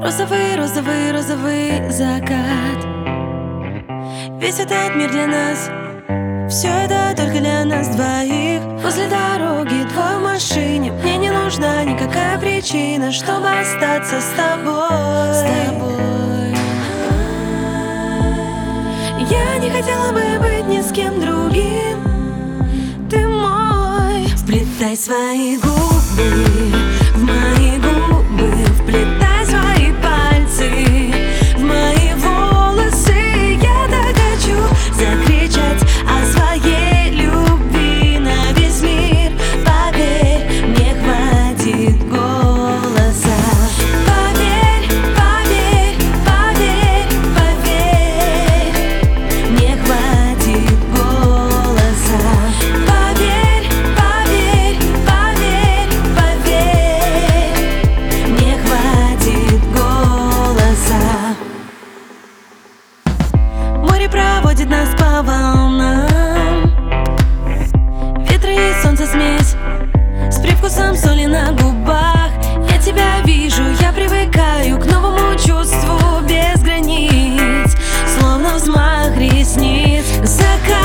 Розовый, розовый, розовый закат. Весь этот мир для нас, все это только для нас двоих. Возле дороги двое в машине. Мне не нужна никакая причина, чтобы остаться с тобой. Я не хотела бы быть ни с кем другим. Ты мой. Вплетай свои губы в мои губы, вплетай свои пальцы в мои волосы. Я так хочу закричать о своей любви на весь мир. Поверь, мне хватит голоса. Поверь, поверь, поверь, поверь, мне хватит голоса. Поверь, поверь, поверь, поверь, мне хватит голоса. Море проводит нас по волнам, ветры и солнце смесь с привкусом соли на губах. Я тебя вижу, я привыкаю к новому чувству без границ, словно взмах ресниц. Закат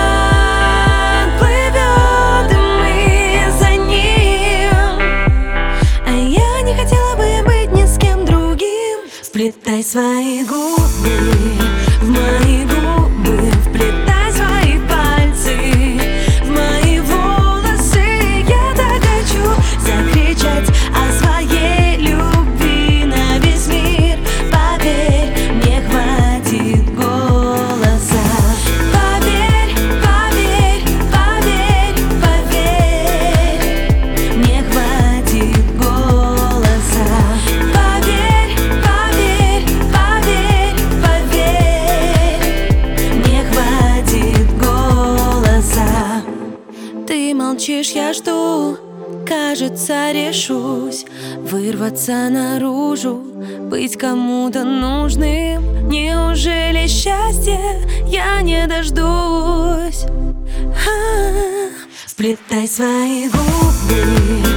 плывет, и мы за ним. А я не хотела бы быть ни с кем другим. Вплетай свои губы в мои губы, вплетай свои пальцы в мои волосы. Я так хочу закричать о своей любви на весь мир. Поверь, мне хватит голоса. Поверь, поверь, поверь, поверь, мне хватит голоса. Поверь, поверь, поверь, поверь, мне хватит голоса. Ты молчишь, я жду. Кажется, решусь вырваться наружу, быть кому-то нужным. Неужели счастья я не дождусь? Вплетай свои губы